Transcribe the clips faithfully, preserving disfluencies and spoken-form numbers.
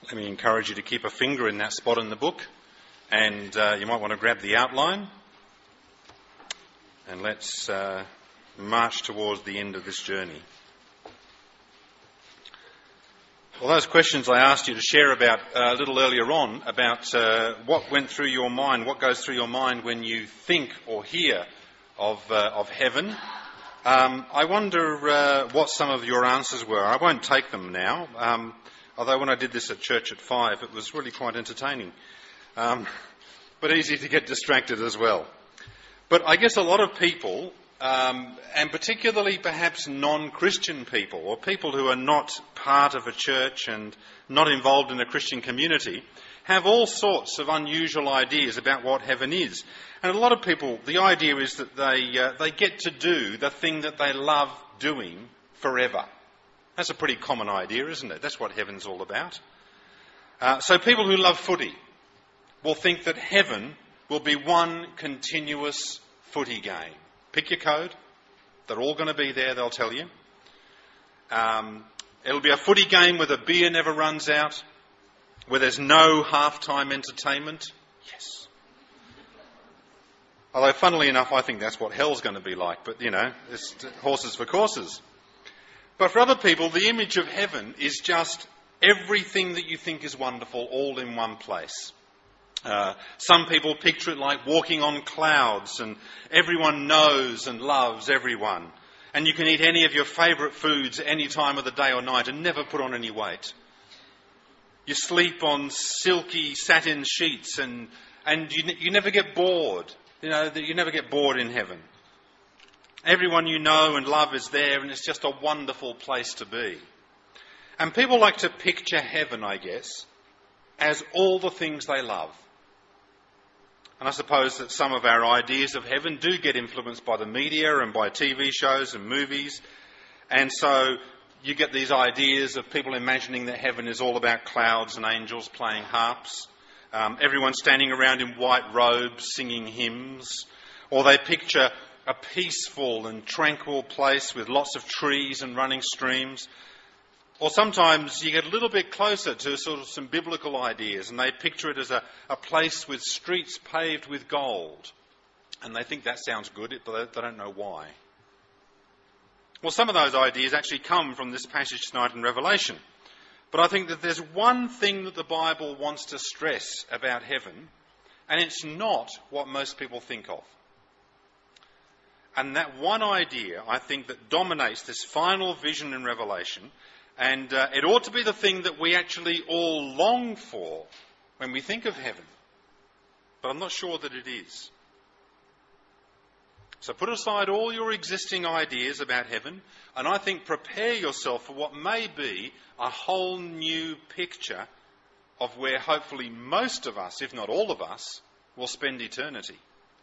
Let me encourage you to keep a finger in that spot in the book, and uh, you might want to grab the outline, and let's uh, march towards the end of this journey. Well, those questions I asked you to share about uh, a little earlier on, about uh, what went through your mind, what goes through your mind when you think or hear of, uh, of heaven, um, I wonder uh, what some of your answers were. I won't take them now. Um, Although when I did this at church at five, it was really quite entertaining, um, but easy to get distracted as well. But I guess a lot of people, um, and particularly perhaps non-Christian people, or people who are not part of a church and not involved in a Christian community, have all sorts of unusual ideas about what heaven is. And a lot of people, the idea is that they uh, they get to do the thing that they love doing forever. That's a pretty common idea, isn't it? That's what heaven's all about. Uh, so people who love footy will think that heaven will be one continuous footy game. Pick your code. They're all going to be there, they'll tell you. Um, it'll be a footy game where the beer never runs out, where there's no half-time entertainment. Yes. Although, funnily enough, I think that's what hell's going to be like. But, you know, it's horses for courses. But for other people, the image of heaven is just everything that you think is wonderful all in one place. Uh, some people picture it like walking on clouds and everyone knows and loves everyone. And you can eat any of your favourite foods any time of the day or night and never put on any weight. You sleep on silky satin sheets and, and you, you never get bored. You know, you never get bored in heaven. Everyone you know and love is there, and it's just a wonderful place to be. And people like to picture heaven, I guess, as all the things they love. And I suppose that some of our ideas of heaven do get influenced by the media and by T V shows and movies. And so you get these ideas of people imagining that heaven is all about clouds and angels playing harps. Um, everyone standing around in white robes singing hymns. Or they picture a peaceful and tranquil place with lots of trees and running streams. Or sometimes you get a little bit closer to sort of some biblical ideas and they picture it as a, a place with streets paved with gold. And they think that sounds good, but they don't know why. Well, some of those ideas actually come from this passage tonight in Revelation. But I think that there's one thing that the Bible wants to stress about heaven, and it's not what most people think of. And that one idea, I think, that dominates this final vision in Revelation, and uh, it ought to be the thing that we actually all long for when we think of heaven. But I'm not sure that it is. So put aside all your existing ideas about heaven, and I think prepare yourself for what may be a whole new picture of where hopefully most of us, if not all of us, will spend eternity.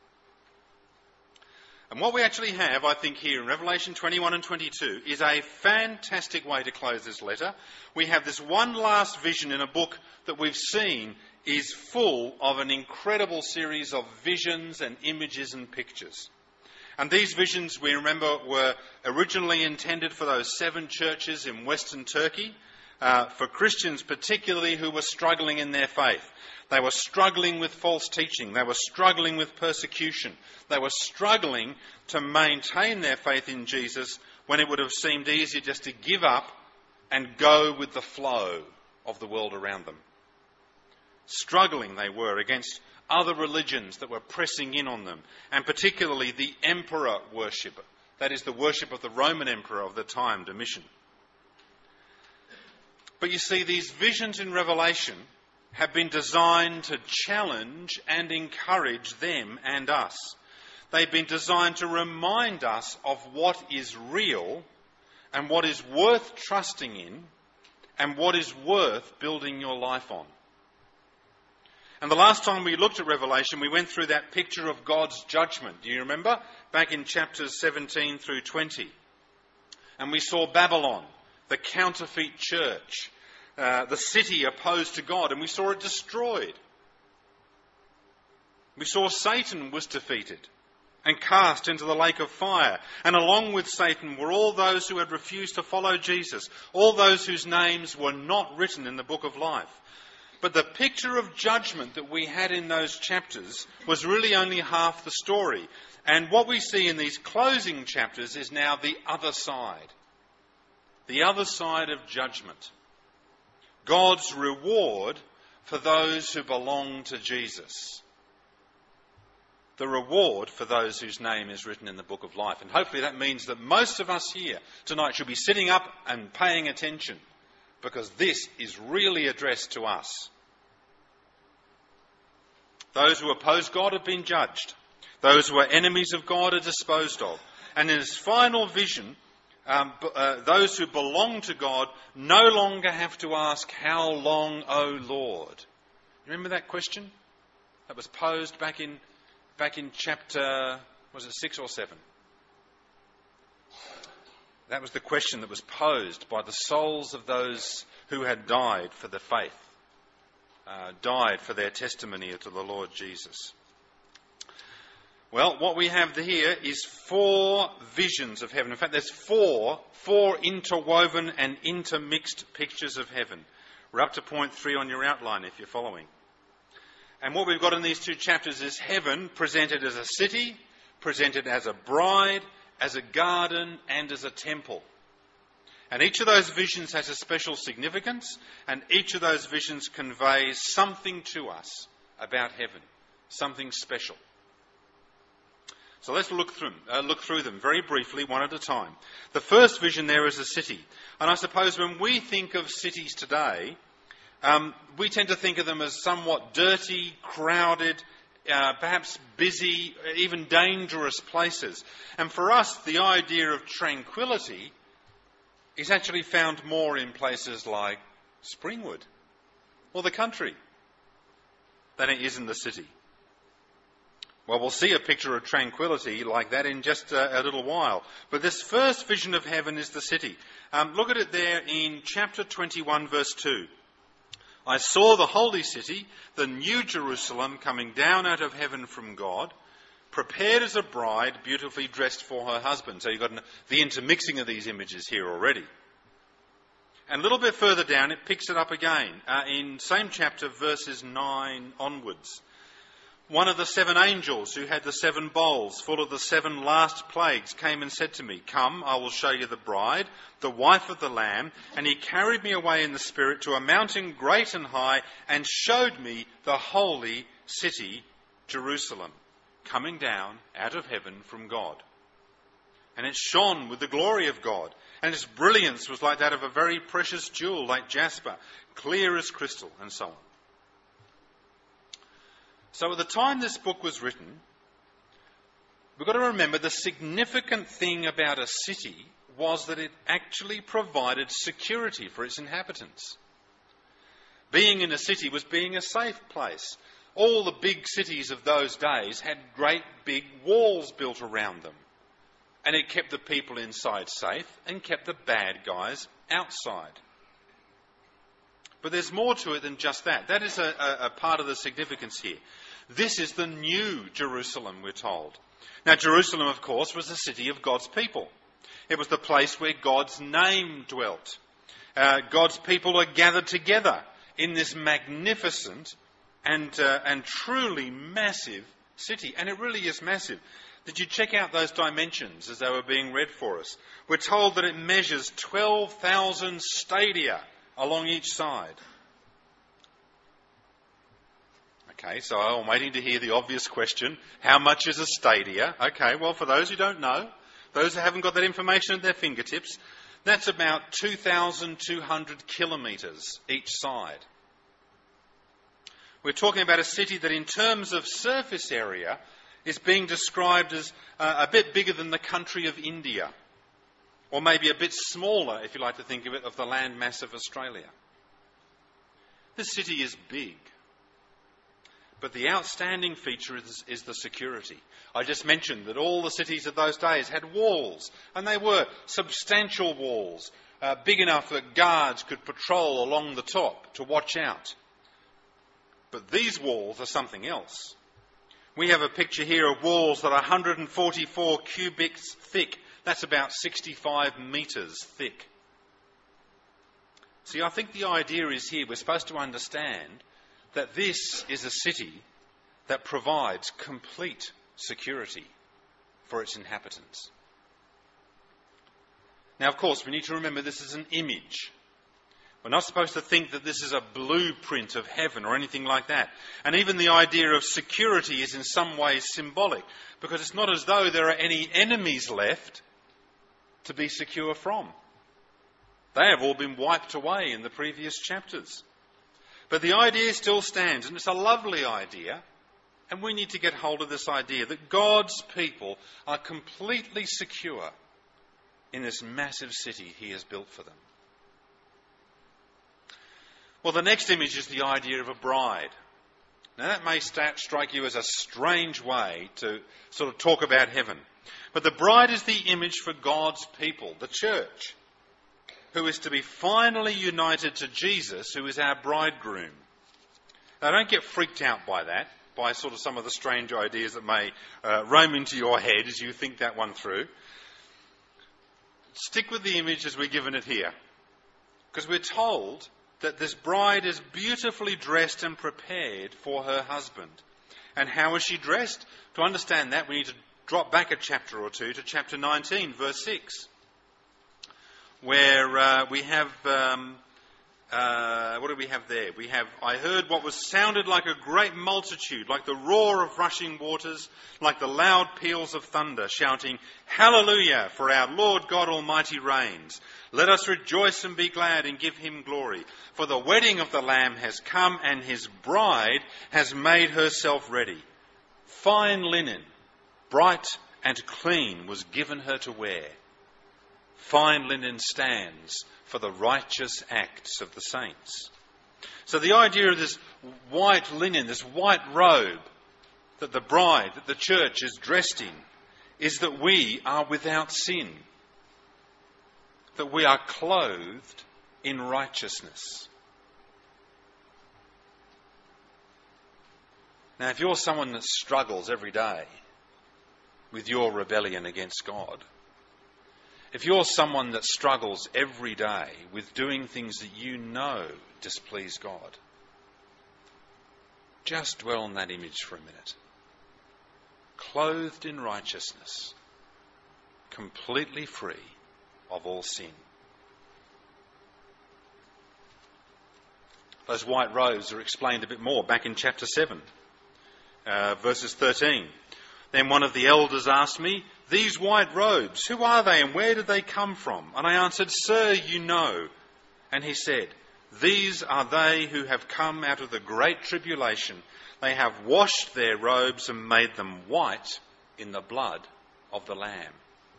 And what we actually have, I think, here in Revelation twenty-one and twenty-two is a fantastic way to close this letter. We have this one last vision in a book that we've seen is full of an incredible series of visions and images and pictures. And these visions, we remember, were originally intended for those seven churches in Western Turkey, uh, for Christians particularly who were struggling in their faith. They were struggling with false teaching. They were struggling with persecution. They were struggling to maintain their faith in Jesus when it would have seemed easier just to give up and go with the flow of the world around them. Struggling they were against other religions that were pressing in on them, and particularly the emperor worship, that is the worship of the Roman emperor of the time, Domitian. But you see, these visions in Revelation have been designed to challenge and encourage them and us. They've been designed to remind us of what is real and what is worth trusting in and what is worth building your life on. And the last time we looked at Revelation, we went through that picture of God's judgment. Do you remember? Back in chapters seventeen through twenty. And we saw Babylon, the counterfeit church, uh, the city opposed to God, and we saw it destroyed. We saw Satan was defeated. and cast into the lake of fire. And along with Satan were all those who had refused to follow Jesus, all those whose names were not written in the book of life. But the picture of judgment that we had in those chapters was really only half the story. And what we see in these closing chapters is now the other side. The other side of judgment. God's reward for those who belong to Jesus. The reward for those whose name is written in the book of life. And hopefully that means that most of us here tonight should be sitting up and paying attention, because this is really addressed to us. Those who oppose God have been judged. Those who are enemies of God are disposed of. And in his final vision, um, uh, those who belong to God no longer have to ask, "How long, O Lord?" Remember that question that was posed back in back in chapter, was it six or seven? That was the question that was posed by the souls of those who had died for the faith, uh, died for their testimony to the Lord Jesus. Well, what we have here is four visions of heaven. In fact, there's four, four interwoven and intermixed pictures of heaven. We're up to point three on your outline if you're following. And what we've got in these two chapters is heaven presented as a city, presented as a bride, as a garden, and as a temple. And each of those visions has a special significance, and each of those visions conveys something to us about heaven, something special. So let's look through, uh, look through them very briefly, one at a time. The first vision there is a city. And I suppose when we think of cities today, um, we tend to think of them as somewhat dirty, crowded, Uh, perhaps busy, even dangerous places. And for us, the idea of tranquility is actually found more in places like Springwood or the country than it is in the city. Well, we'll see a picture of tranquility like that in just a, a little while. But this first vision of heaven is the city. Um, look at it there in chapter twenty-one, verse two. I saw the holy city, the new Jerusalem, coming down out of heaven from God, prepared as a bride, beautifully dressed for her husband. So you've got the intermixing of these images here already. And a little bit further down, it picks it up again, uh, in same chapter, verses nine onwards. One of the seven angels who had the seven bowls full of the seven last plagues came and said to me, "Come, I will show you the bride, the wife of the Lamb." And he carried me away in the Spirit to a mountain great and high, and showed me the holy city, Jerusalem, coming down out of heaven from God. And it shone with the glory of God, and its brilliance was like that of a very precious jewel, like jasper, clear as crystal, and so on. So at the time this book was written, we've got to remember the significant thing about a city was that it actually provided security for its inhabitants. Being in a city was being a safe place. All the big cities of those days had great big walls built around them. And it kept the people inside safe and kept the bad guys outside. But there's more to it than just that. That is a, a, a part of the significance here. This is the new Jerusalem, we're told. Now, Jerusalem, of course, was the city of God's people. It was the place where God's name dwelt. Uh, God's people are gathered together in this magnificent and, uh, and truly massive city. And it really is massive. Did you check out those dimensions as they were being read for us? We're told that it measures twelve thousand stadia along each side. Okay, so I'm waiting to hear the obvious question. How much is a stadia? Okay, well, for those who don't know, those who haven't got that information at their fingertips, that's about two thousand two hundred kilometres each side. We're talking about a city that in terms of surface area is being described as uh, a bit bigger than the country of India, or maybe a bit smaller, if you like to think of it, of the land mass of Australia. This city is big. But the outstanding feature is, is the security. I just mentioned that all the cities of those days had walls, and they were substantial walls, uh, big enough that guards could patrol along the top to watch out. But these walls are something else. We have a picture here of walls that are one hundred forty-four cubits thick. That's about sixty-five metres thick. See, I think the idea is here we're supposed to understand that this is a city that provides complete security for its inhabitants. Now, of course, we need to remember this is an image. We're not supposed to think that this is a blueprint of heaven or anything like that. And even the idea of security is in some ways symbolic, because it's not as though there are any enemies left to be secure from. They have all been wiped away in the previous chapters. But the idea still stands, and it's a lovely idea, and we need to get hold of this idea that God's people are completely secure in this massive city he has built for them. Well, the next image is the idea of a bride. Now, that may start, strike you as a strange way to sort of talk about heaven. But the bride is the image for God's people, the church, who is to be finally united to Jesus, who is our bridegroom. Now, don't get freaked out by that, by sort of some of the strange ideas that may uh, roam into your head as you think that one through. Stick with the image as we're given it here, because we're told that this bride is beautifully dressed and prepared for her husband. And how is she dressed? To understand that, we need to drop back a chapter or two to chapter nineteen, verse six, where uh, we have, um, uh, what do we have there? We have, I heard what was sounded like a great multitude, like the roar of rushing waters, like the loud peals of thunder, shouting, Hallelujah, for our Lord God Almighty reigns. Let us rejoice and be glad and give him glory. For the wedding of the Lamb has come, and his bride has made herself ready. Fine linen, bright and clean, was given her to wear. Fine linen stands for the righteous acts of the saints. So the idea of this white linen, this white robe that the bride, that the church is dressed in, is that we are without sin. That we are clothed in righteousness. Now, if you're someone that struggles every day with your rebellion against God, if you're someone that struggles every day with doing things that you know displease God, just dwell on that image for a minute. Clothed in righteousness, completely free of all sin. Those white robes are explained a bit more back in chapter seven, uh, verses thirteen. Then one of the elders asked me, These white robes, who are they and where did they come from? And I answered, Sir, you know. And he said, These are they who have come out of the great tribulation. They have washed their robes and made them white in the blood of the Lamb.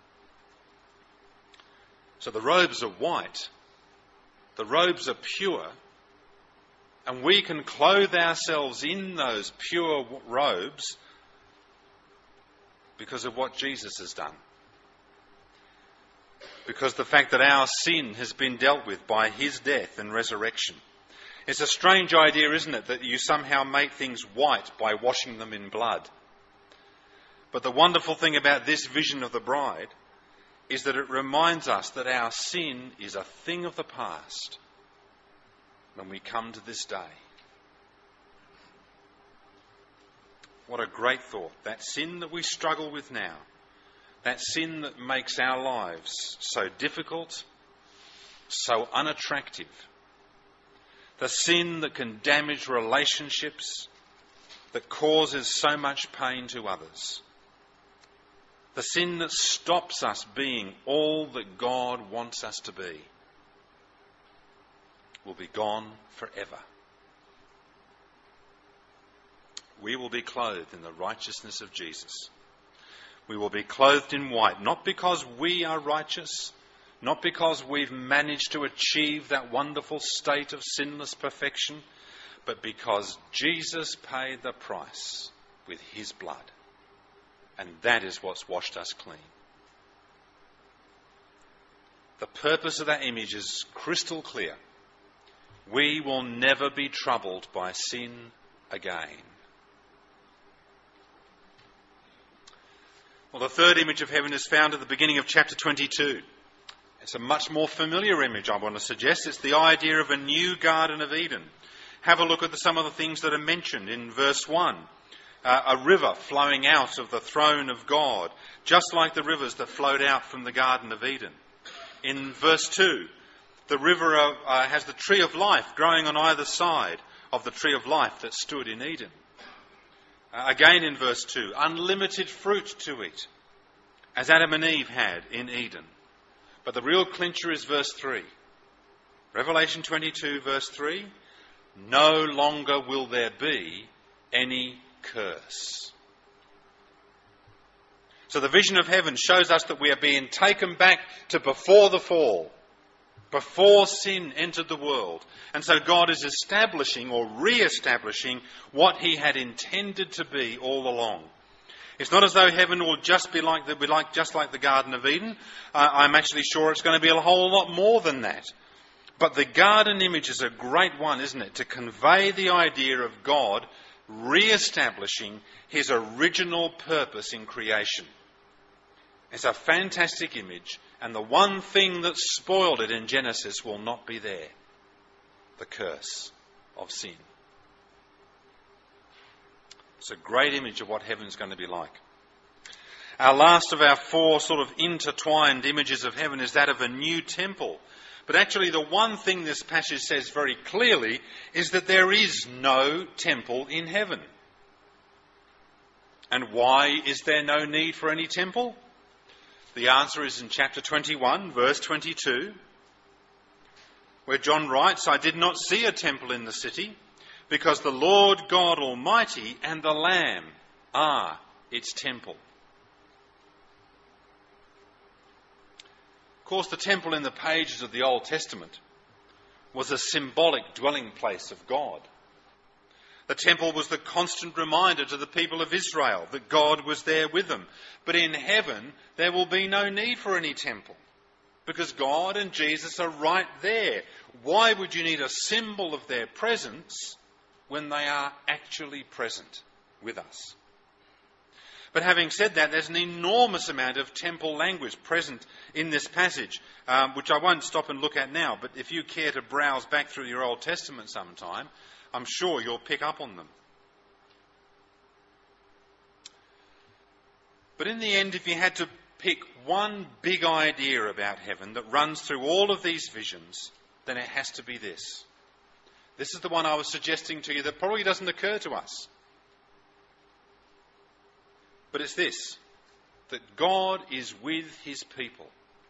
So the robes are white, the robes are pure, and we can clothe ourselves in those pure robes because of what Jesus has done. Because the fact that our sin has been dealt with by his death and resurrection. It's a strange idea, isn't it, that you somehow make things white by washing them in blood. But the wonderful thing about this vision of the bride is that it reminds us that our sin is a thing of the past when we come to this day. What a great thought. That sin that we struggle with now, that sin that makes our lives so difficult, so unattractive, the sin that can damage relationships, that causes so much pain to others, the sin that stops us being all that God wants us to be, will be gone forever. We will be clothed in the righteousness of Jesus. We will be clothed in white, not because we are righteous, not because we've managed to achieve that wonderful state of sinless perfection, but because Jesus paid the price with his blood. And that is what's washed us clean. The purpose of that image is crystal clear. We will never be troubled by sin again. Well, the third image of heaven is found at the beginning of chapter twenty-two. It's a much more familiar image, I want to suggest. It's the idea of a new Garden of Eden. Have a look at the, some of the things that are mentioned in verse one. Uh, a river flowing out of the throne of God, just like the rivers that flowed out from the Garden of Eden. In verse two, the river uh, has the tree of life growing on either side of the tree of life that stood in Eden. Uh, again in verse two, unlimited fruit to eat, as Adam and Eve had in Eden. But the real clincher is verse three. Revelation twenty-two, verse three, no longer will there be any curse. So the vision of heaven shows us that we are being taken back to before the fall, before sin entered the world. And so God is establishing or re-establishing what he had intended to be all along. It's not as though heaven will just be like, the, be like just like the Garden of Eden. Uh, I'm actually sure it's going to be a whole lot more than that. But the garden image is a great one, isn't it? To convey the idea of God re-establishing his original purpose in creation. It's a fantastic image, and the one thing that spoiled it in Genesis will not be there. The curse of sin. It's a great image of what heaven's going to be like. Our last of our four sort of intertwined images of heaven is that of a new temple. But actually the one thing this passage says very clearly is that there is no temple in heaven. And why is there no need for any temple? The answer is in chapter twenty-one, verse twenty-two, where John writes, I did not see a temple in the city, because the Lord God Almighty and the Lamb are its temple. Of course, the temple in the pages of the Old Testament was a symbolic dwelling place of God. The temple was the constant reminder to the people of Israel that God was there with them. But in heaven, there will be no need for any temple, because God and Jesus are right there. Why would you need a symbol of their presence when they are actually present with us? But having said that, there's an enormous amount of temple language present in this passage, um, which I won't stop and look at now. But if you care to browse back through your Old Testament sometime, I'm sure you'll pick up on them. But in the end, if you had to pick one big idea about heaven that runs through all of these visions, then it has to be this. This is the one I was suggesting to you that probably doesn't occur to us. But it's this, that God is with his people.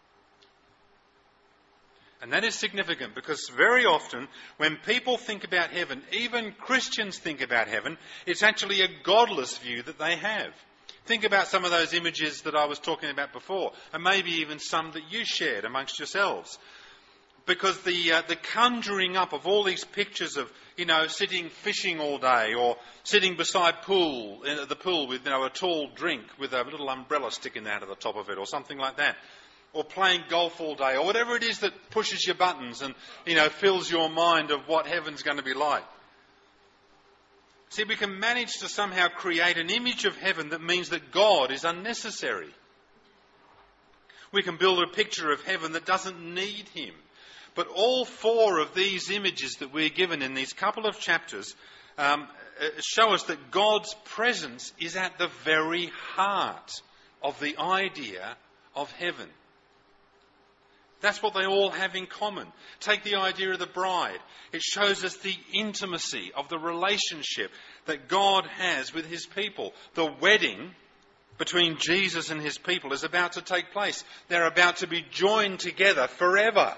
And that is significant because very often when people think about heaven, even Christians think about heaven, it's actually a godless view that they have. Think about some of those images that I was talking about before, and maybe even some that you shared amongst yourselves. Because the uh, the conjuring up of all these pictures of, you know, sitting fishing all day, or sitting beside pool in the pool with, you know, a tall drink with a little umbrella sticking out of the top of it, or something like that, or playing golf all day, or whatever it is that pushes your buttons and, you know, fills your mind of what heaven's going to be like. See, we can manage to somehow create an image of heaven that means that God is unnecessary. We can build a picture of heaven that doesn't need him. But all four of these images that we're given in these couple of chapters um, show us that God's presence is at the very heart of the idea of heaven. That's what they all have in common. Take the idea of the bride. It shows us the intimacy of the relationship that God has with his people. The wedding between Jesus and his people is about to take place. They're about to be joined together forever.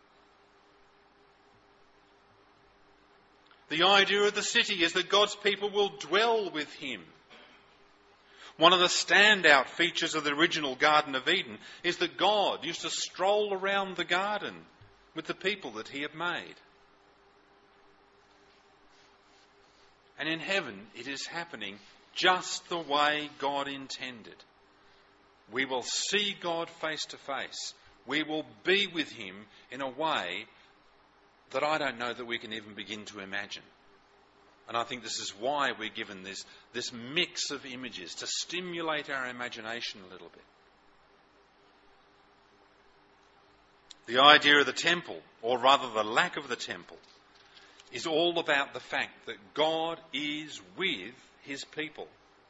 The idea of the city is that God's people will dwell with him. One of the standout features of the original Garden of Eden is that God used to stroll around the garden with the people that he had made. And in heaven, it is happening just the way God intended. We will see God face to face. We will be with him in a way that I don't know that we can even begin to imagine. And I think this is why we're given this, this mix of images to stimulate our imagination a little bit. The idea of the temple, or rather the lack of the temple, is all about the fact that God is with his people.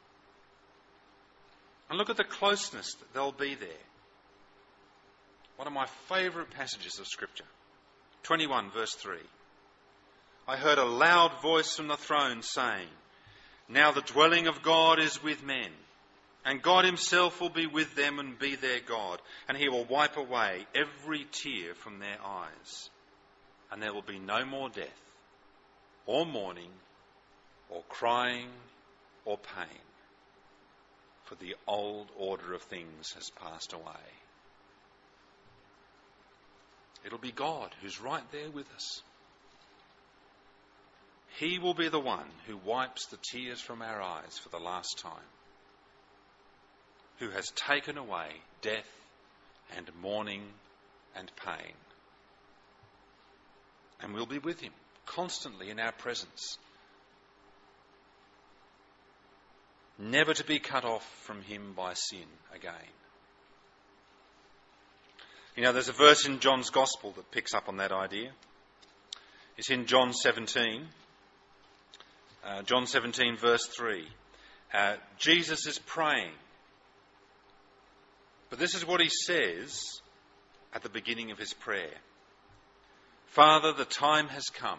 And look at the closeness that they'll be there. One of my favourite passages of Scripture. twenty-one verse three. I heard a loud voice from the throne saying, now the dwelling of God is with men, and God himself will be with them and be their God, and he will wipe away every tear from their eyes. And there will be no more death, or mourning, or crying, or pain, for the old order of things has passed away. It'll be God who's right there with us. He will be the one who wipes the tears from our eyes for the last time, who has taken away death and mourning and pain. And we'll be with him constantly in our presence, never to be cut off from him by sin again. You know, there's a verse in John's Gospel that picks up on that idea. It's in John seventeen. Uh, John seventeen verse three. Uh, Jesus is praying. But this is what he says at the beginning of his prayer. Father, the time has come.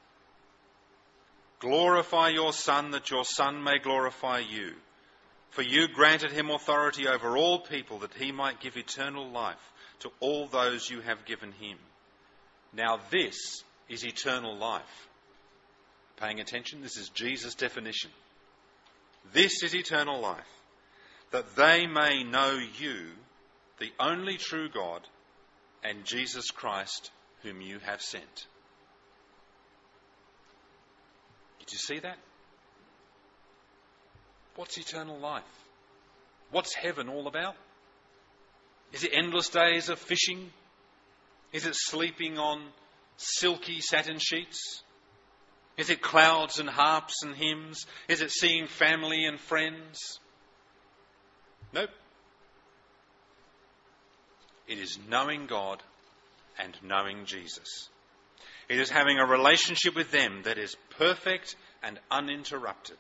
Glorify your Son, that your Son may glorify you. For you granted him authority over all people, that he might give eternal life to all those you have given him. Now this is eternal life. Paying attention, this is Jesus' definition. This is eternal life, that they may know you, the only true God, and Jesus Christ, whom you have sent. Did you see that? What's eternal life? What's heaven all about? Is it endless days of fishing? Is it sleeping on silky satin sheets? Is it clouds and harps and hymns? Is it seeing family and friends? Nope. It is knowing God and knowing Jesus. It is having a relationship with them that is perfect and uninterrupted.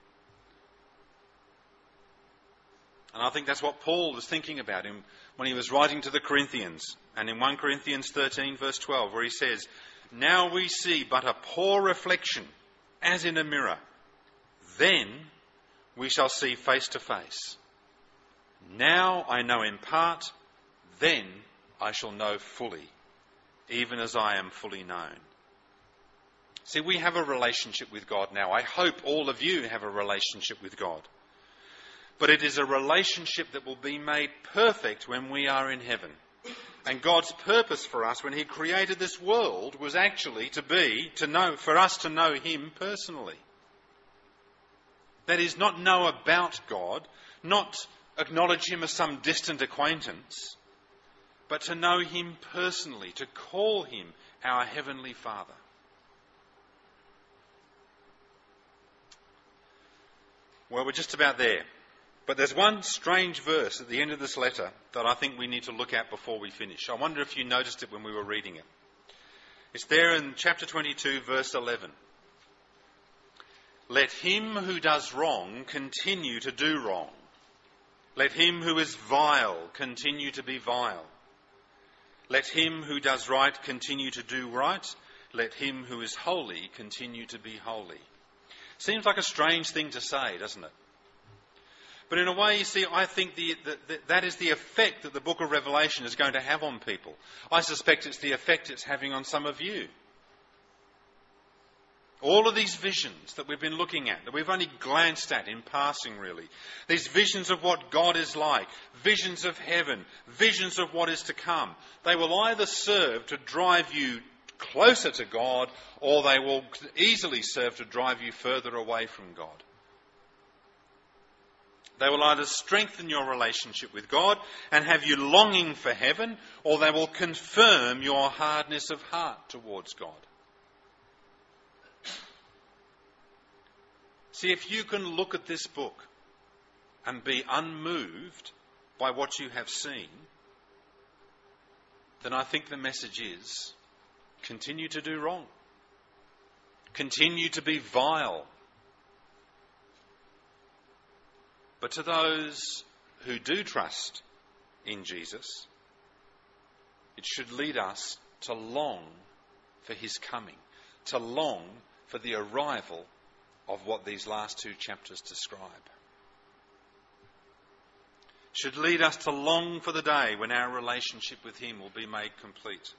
And I think that's what Paul was thinking about him when he was writing to the Corinthians. And in First Corinthians thirteen verse twelve, where he says, now we see but a poor reflection, as in a mirror. Then we shall see face to face. Now I know in part, then I shall know fully, even as I am fully known. See, we have a relationship with God now. I hope all of you have a relationship with God. But it is a relationship that will be made perfect when we are in heaven. And God's purpose for us when he created this world was actually to be, to know, for us to know him personally. That is, not know about God, not acknowledge him as some distant acquaintance, but to know him personally, to call him our Heavenly Father. Well, we're just about there. But there's one strange verse at the end of this letter that I think we need to look at before we finish. I wonder if you noticed it when we were reading it. It's there in chapter twenty-two, verse eleven. Let him who does wrong continue to do wrong. Let him who is vile continue to be vile. Let him who does right continue to do right. Let him who is holy continue to be holy. Seems like a strange thing to say, doesn't it? But in a way, you see, I think the, the, the, that is the effect that the book of Revelation is going to have on people. I suspect it's the effect it's having on some of you. All of these visions that we've been looking at, that we've only glanced at in passing really, these visions of what God is like, visions of heaven, visions of what is to come, they will either serve to drive you closer to God, or they will easily serve to drive you further away from God. They will either strengthen your relationship with God and have you longing for heaven, or they will confirm your hardness of heart towards God. See, if you can look at this book and be unmoved by what you have seen, then I think the message is continue to do wrong. Continue to be vile. But to those who do trust in Jesus, it should lead us to long for his coming, to long for the arrival of what these last two chapters describe. Should lead us to long for the day when our relationship with him will be made complete.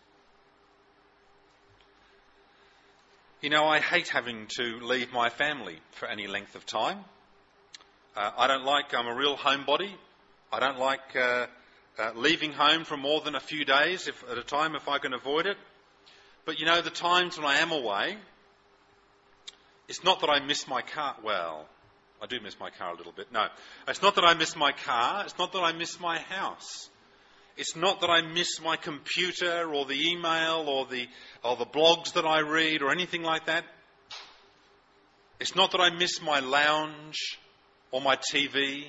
You know, I hate having to leave my family for any length of time. Uh, I don't like, I'm a real homebody. I don't like uh, uh, leaving home for more than a few days if, at a time if I can avoid it. But you know, the times when I am away, it's not that I miss my car. Well, I do miss my car a little bit. No, it's not that I miss my car. It's not that I miss my house. It's not that I miss my computer or the email or the or the blogs that I read or anything like that. It's not that I miss my lounge or my T V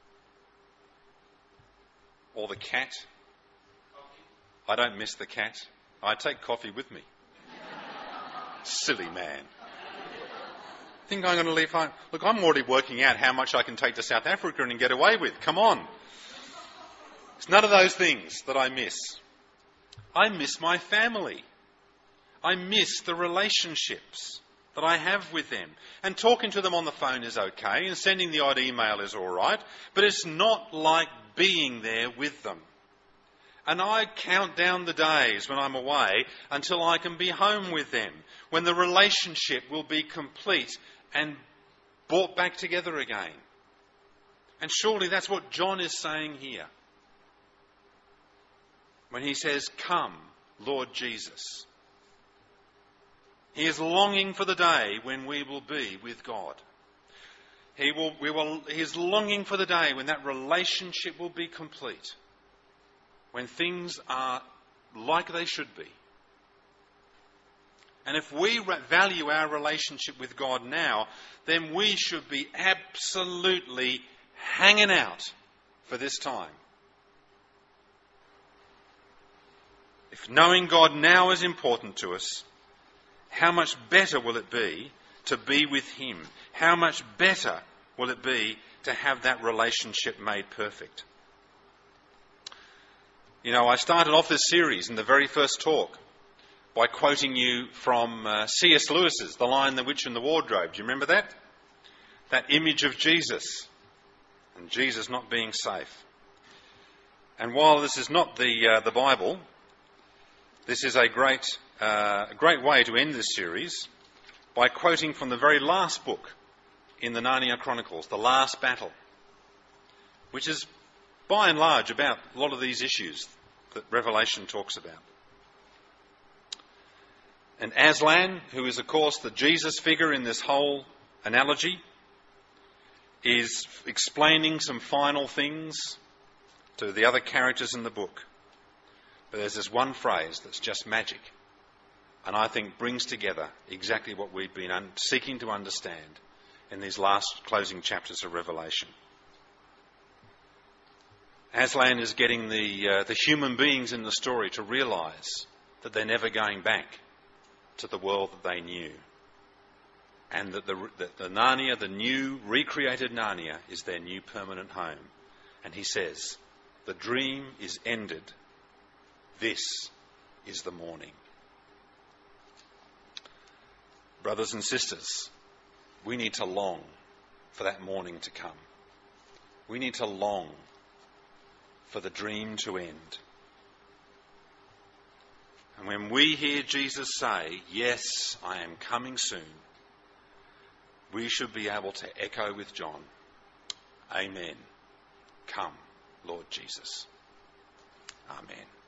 or the cat. I don't miss the cat. I take coffee with me. Silly man. Think I'm going to leave home? Look, I'm already working out how much I can take to South Africa and get away with. Come on. It's none of those things that I miss. I miss my family. I miss the relationships that I have with them. And talking to them on the phone is okay, and sending the odd email is all right, but it's not like being there with them. And I count down the days when I'm away until I can be home with them, when the relationship will be complete and brought back together again. And surely that's what John is saying here, when he says, "Come, Lord Jesus." He is longing for the day when we will be with God. He will, we will, he is longing for the day when that relationship will be complete, when things are like they should be. And if we value our relationship with God now, then we should be absolutely hanging out for this time. If knowing God now is important to us, how much better will it be to be with him? How much better will it be to have that relationship made perfect? You know, I started off this series in the very first talk by quoting you from uh, C S Lewis's The Lion, the Witch and the Wardrobe. Do you remember that? That image of Jesus, and Jesus not being safe. And while this is not the uh, the Bible, this is a great, uh, a great way to end this series by quoting from the very last book in the Narnia Chronicles, The Last Battle, which is by and large about a lot of these issues that Revelation talks about. And Aslan, who is of course the Jesus figure in this whole analogy, is explaining some final things to the other characters in the book. But there's this one phrase that's just magic, and I think brings together exactly what we've been un- seeking to understand in these last closing chapters of Revelation. Aslan is getting the uh, the human beings in the story to realise that they're never going back to the world that they knew, and that the, that the Narnia, the new recreated Narnia, is their new permanent home. And he says, "The dream is ended. This is the morning." Brothers and sisters, we need to long for that morning to come. We need to long for the dream to end. And when we hear Jesus say, "Yes, I am coming soon," we should be able to echo with John, "Amen. Come, Lord Jesus." Amen.